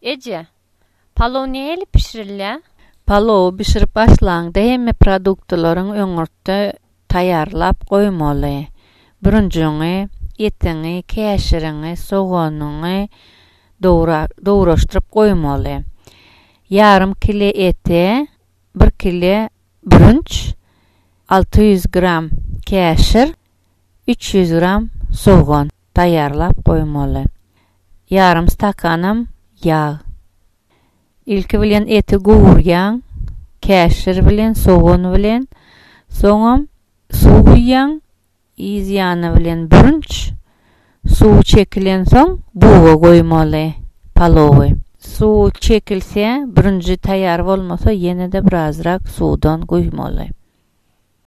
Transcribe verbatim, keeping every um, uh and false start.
Ece, palov neyle pişirilýär? Palow pişirip başlaňda hemme produktlaryň öňürtde taýýarlap goýmaly. Birinjiňi etini, käşirini, soganyny dowra dowraşdyryp goýmaly. Yarım kilo eti, bir kilo brünç, altı yüz gram käşir, üç yüz gram sogan taýýarlap goýmaly. Yarım stakanam yağ. İlki bilen eti gowurýan, käşir bilen, sogan bilen, soňam suw guýýan, izýany bilen brünç, suw çekilen soň buga goýmaly palowy. Suw çekilse, brünçi taýýar bolmasa ýene-de birazrak suwdan goýmaly.